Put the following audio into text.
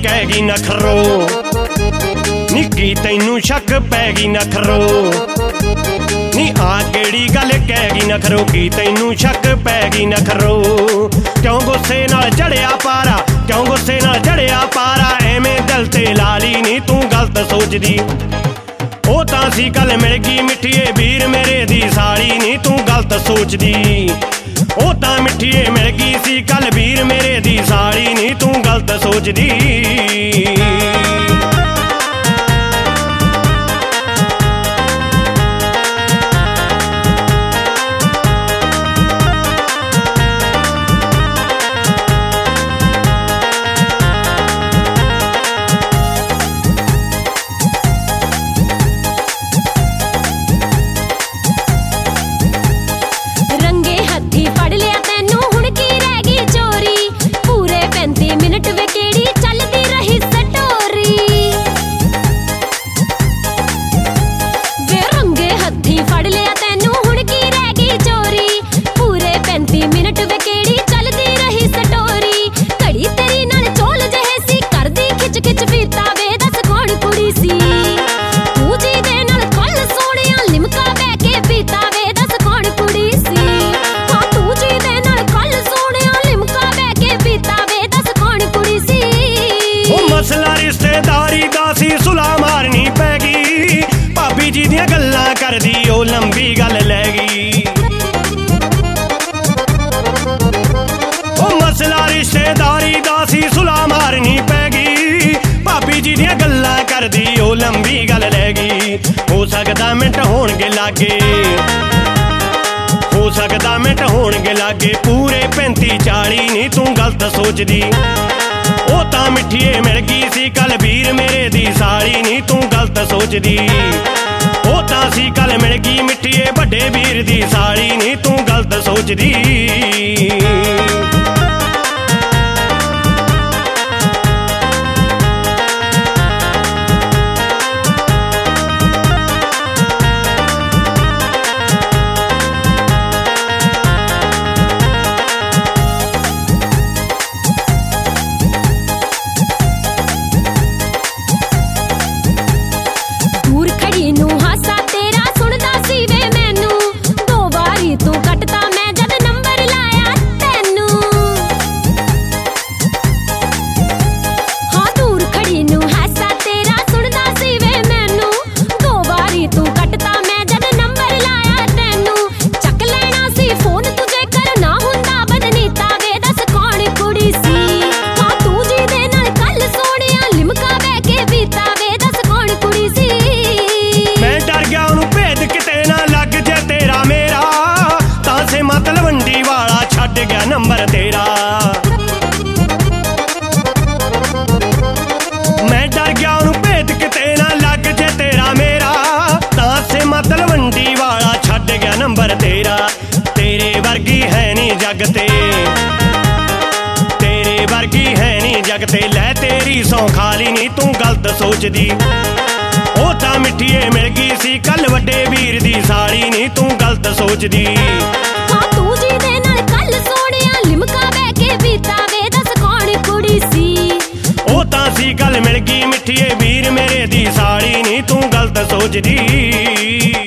कहगी नखरो निक्की तैनू शक पैगी नखरो नी आ केड़ी गल कहगी नखरो की तैनू शक पैगी नखरो क्यों गुस्से नाल चढ़िया पारा क्यों गुस्से नाल चढ़िया पारा एवें दिल ते लाली नी तू गलत सोचदी ओ तां सी कल मिल गई मिठिए वीर मेरे दी साली नी तू गलत सोचदी ओ तां मिठिए मिल गई सी कल वीर मेरे दी साली नी तू गलत सोचदी करदी ओ लंबी गल लैगी ओ मसला रिश्तेदारी दा सी सुला मारनी पैगी भाभी जी दियां गल्लां करदी ओ लंबी गल लैगी हो सकदा मिंट होणगे लागे हो सकदा मिंट होणगे लागे पूरे 35-40 नी तू गलत सोचदी ओ तां मिठिए मिल गई सी कल वीर मेरे दी साली नी तू गलत सोचदी ओ तां सी कल मिल गई मिठिए बड़े वीर दी साली नी तू गलत सोचदी नंबर तेरा मैं डर गया उन्हें भेद किते ना लग जे तेरा मेरा तां से मतलब वंडी वाला छड़ गया नंबर तेरा तेरे वर्गी है नी जगते तेरे वर्गी है नी जगते लै तेरी सौ खाली नी तू गलत सोचदी ओ तां मिठिए मिल गई सी कल वड्डे वीर दी साली नी तू गलत सोचदी गल मिल गई मिठिए वीर मेरे दी साली नी तू गलत सोचदी।